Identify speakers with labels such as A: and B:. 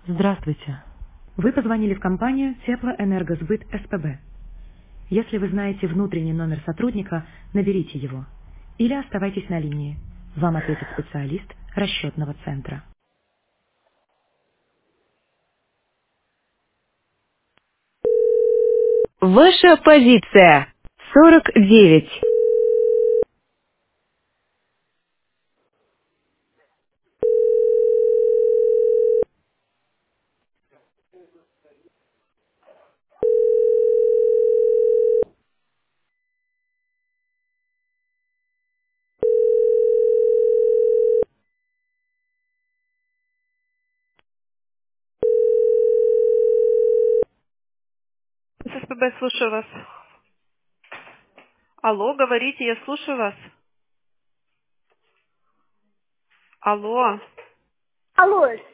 A: Здравствуйте. Вы позвонили в компанию Теплоэнергосбыт СПБ. Если вы знаете внутренний номер сотрудника, наберите его. Или оставайтесь на линии. Вам ответит специалист расчетного центра.
B: Ваша позиция 49.
C: ССПБ, слушаю вас. Алло, говорите, я слушаю вас. Алло.
D: Алло,